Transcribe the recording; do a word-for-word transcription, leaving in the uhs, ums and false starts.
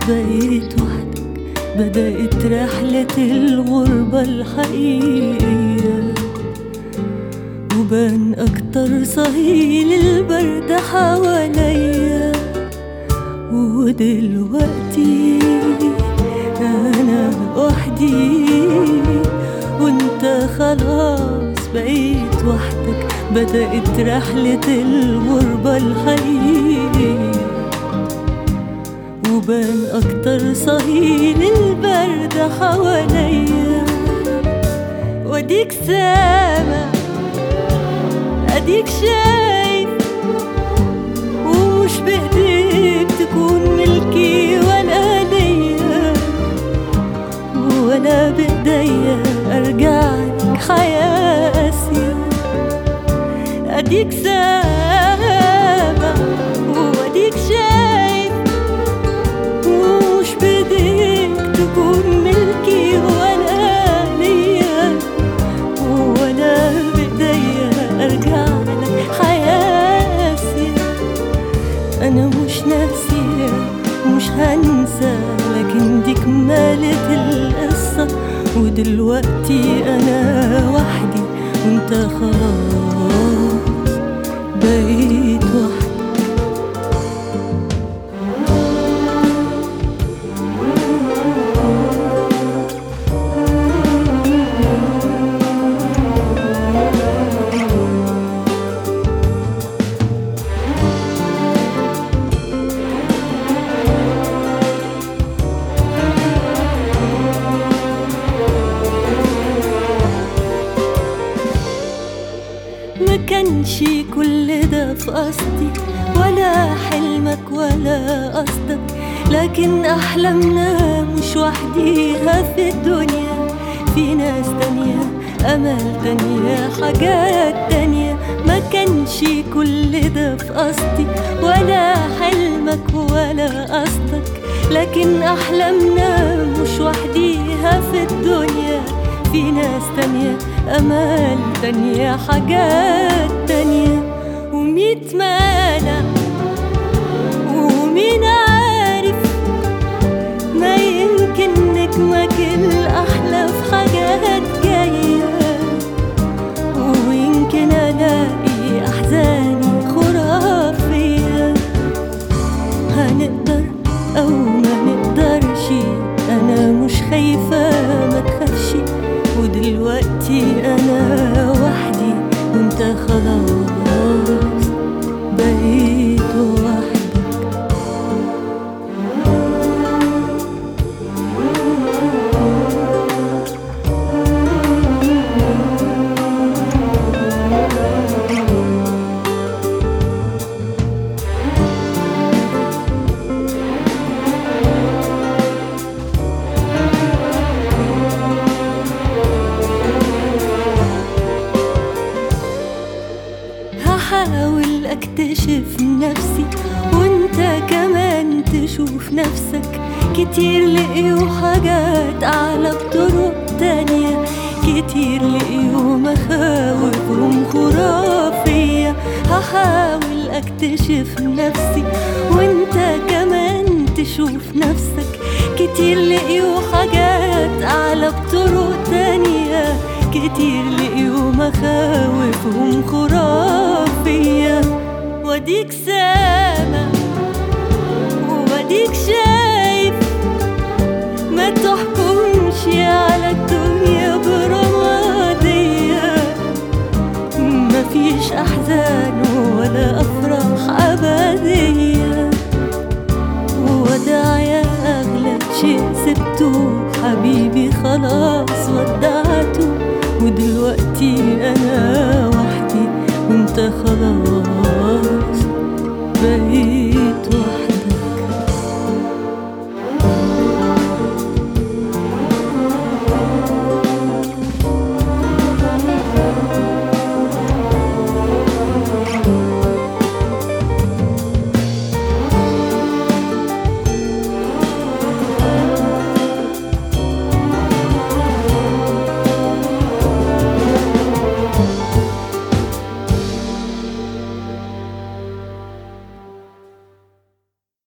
بقيت وحدك، بدأت رحلة الغربة الحقيقية، وبان أكتر صهيل البرد حواليا. ودلوقتي أنا وحدي وانت خلاص بقيت وحدك، بدأت رحلة الغربة الحقيقية، وبان أكتر صهيل البرد حواليا. واديك سامع اديك شايف، ومش بإيديك تكون ملكي ولا ليا، ولا بإيديا أرجعلك حياة قاسية. اديك سامع واديك شايف، ومش بإيديك تكون ملكي ولا ليا، ولا بإيديا أرجعلك حياة قاسية. أنا مش ناسية مش هنسى، لكن دي كمالة القصة. ودلوقتي أنا وحدي وانت خلاص بقيت وحدي. ما كانش كل ده في قصدي، ولا حلمك ولا قصدك، لكن أحلامنا مش وحديها في الدنيا. في ناس تانية، أمل تانية، حاجات تانية. ما كانش كل ده في قصدي، ولا حلمك ولا قصدك، لكن أحلامنا مش وحديها في الدنيا. في ناس تانية، أمال تانية، حاجات تانية. وميت مانع ومين عارف، ما يمكن نجمك الأحلى في حاجات جاية، ويمكن ألاقي أحزاني خرافية. هنقدر أو ما نقدرش، أنا مش خايفة ما تخافش. ودلوقتي أنا وحدي وانت خلاص بقيت وحدك. هحاول اكتشف نفسي وانت كمان تشوف نفسك. كتير لقيوا حاجات اعلى بطرق تانية، كتير لقيوا مخاوفهم خرافية. هحاول اكتشف نفسي وانت كمان تشوف نفسك. كتير لقيوا حاجات اعلى بطرق تانية، كتير لقيوا مخاوفهم خرافية. واديك سامع واديك شايف، ما تحكمش على الدنيا برمادية. مفيش أحزان ولا أفراح أبدية، وداع يا أغلى شيء سبته حبيبي خلاص ودعته. ودلوقتي أنا وحدي وانت خلاص بقيت